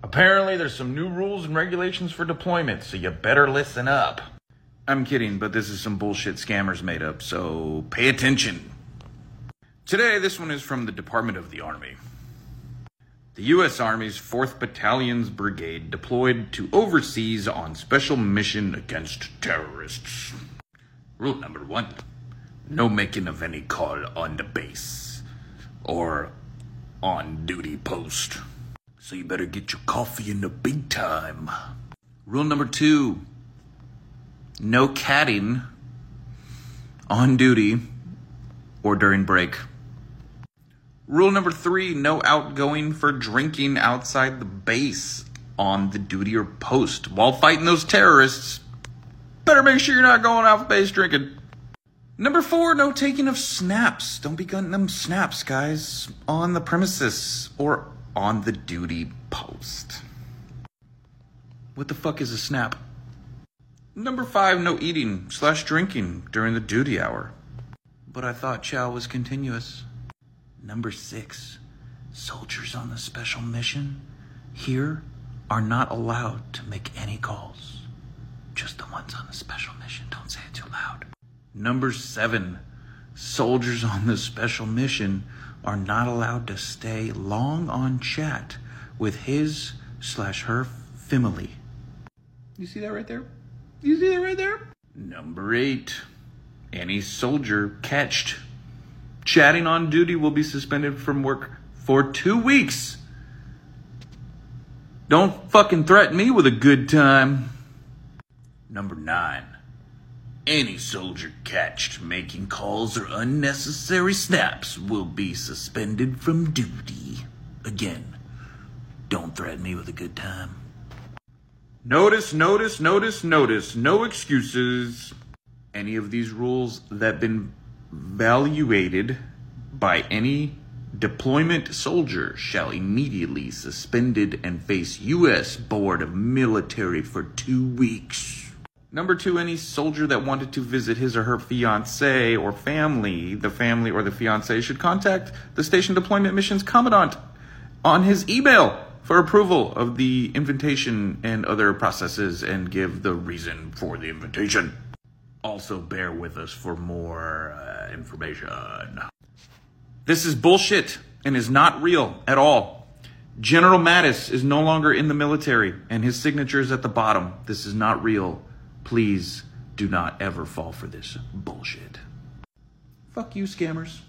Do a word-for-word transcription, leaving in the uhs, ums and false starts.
Apparently, there's some new rules and regulations for deployment, so you better listen up. I'm kidding, but this is some bullshit scammers made up, so pay attention. Today, this one is from the Department of the Army. The U S Army's fourth Battalion's Brigade deployed to overseas on special mission against terrorists. Rule number one, no making of any call on the base or on duty post. So you better get your coffee in the big time. Rule number two, no catting on duty or during break. Rule number three, no outgoing for drinking outside the base on the duty or post while fighting those terrorists. Better make sure you're not going off base drinking. Number four, no taking of snaps. Don't be gunning them snaps, guys, on the premises or on the duty post. What the fuck is a snap? Number five, no eating slash drinking during the duty hour. But I thought chow was continuous. Number six, soldiers on the special mission here are not allowed to make any calls. Just the ones on the special mission. Don't say it too loud. Number seven, soldiers on the special mission are not allowed to stay long on chat with his slash her family. You see that right there? You see that right there? Number eight, any soldier catched chatting on duty will be suspended from work for two weeks. Don't fucking threaten me with a good time. Number nine, any soldier catched making calls or unnecessary snaps will be suspended from duty. Again, don't threaten me with a good time. Notice, notice, notice, notice, no excuses. Any of these rules that been evaluated by any deployment soldier shall immediately suspended and face U S Board of Military for two weeks. Number two, any soldier that wanted to visit his or her fiance or family, the family or the fiance should contact the station deployment missions commandant on his email for approval of the invitation and other processes and give the reason for the invitation. Also, bear with us for more uh, information. This is bullshit and is not real at all. General Mattis is no longer in the military and his signature is at the bottom. This is not real. Please do not ever fall for this bullshit. Fuck you, scammers.